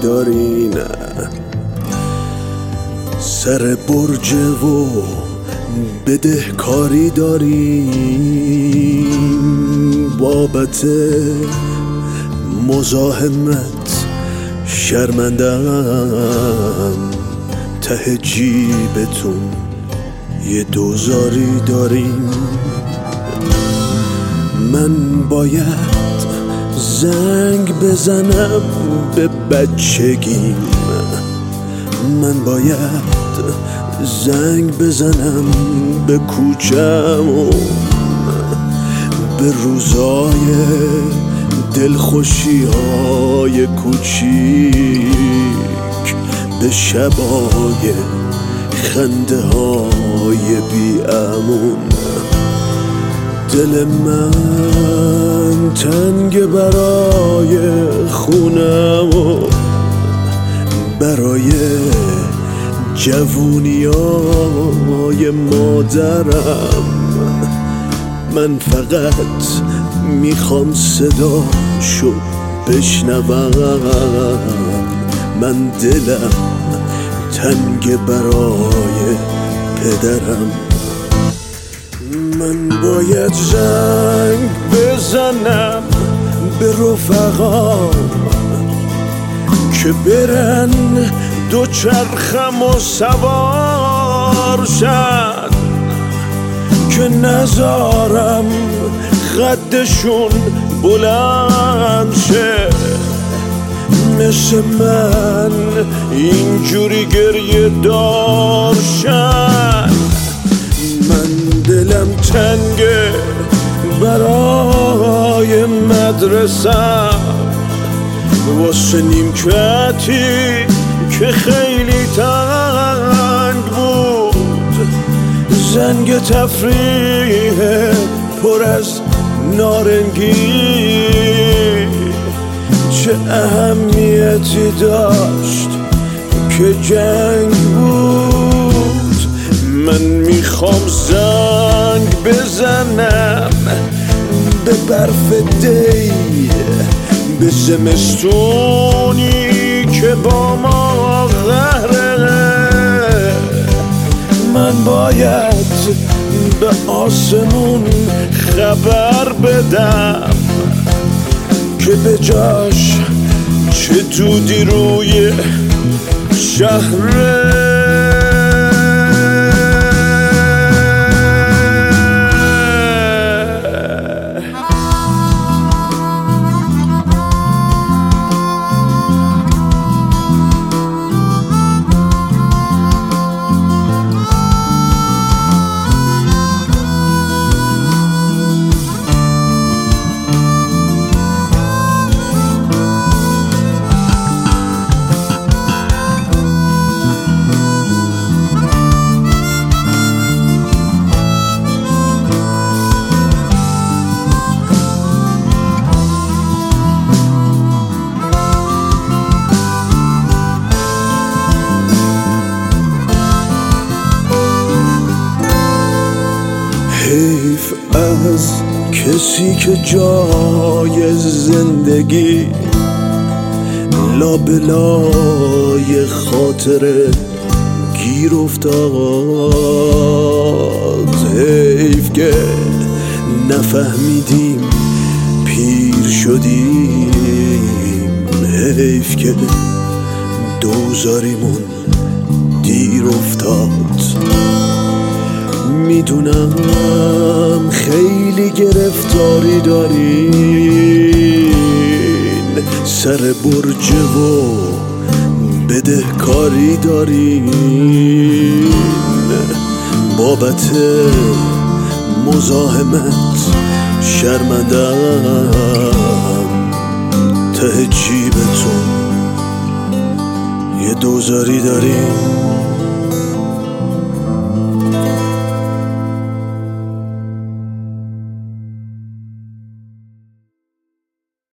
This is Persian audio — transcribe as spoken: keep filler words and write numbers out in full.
دارین، سر برج و بدهکاری دارین، بابت مزاحمت شرمندم، ته جیبتون یه دوزاری دارین. من باید زنگ بزنم به بچگیم، من باید زنگ بزنم به کوچمون، به روزای دلخوشی های کوچیک، به شبای خنده های بی امون. دل من تنگ برای خونم و برای جوونیای مادرم. من فقط میخوام صداشو بشنوم، من دلم تنگ برای پدرم. من باید زنگ بزنم به رفقام که برن دو چرخم و سوار شد، که نذارم خدشون بلند شه، مثل من اینجوری گریه دار شد. من دلم تنگه برای مدرسم، واسه نیمکتی که خیلی تنگ بود، زنگ تفریح پر از نارنگی چه اهمیتی داشت که جنگ بود. من میخوام زنگ بزنم به برف دی، به زمستونی که با ما قهره. من باید به آسمون خبر بدم که به جاش چه دودی روی شهره. حیف از کسی که جای زندگی لابلای خاطره گیر افتاد. حیف که نفهمیدیم پیر شدیم، حیف که دوزاریمون دیر افتاد. میدونم خیلی گرفتاری دارین، سر برج و بدهکاری دارین، بابت مزاحمت شرمندم، ته جیبتون یه دوزاری دارین.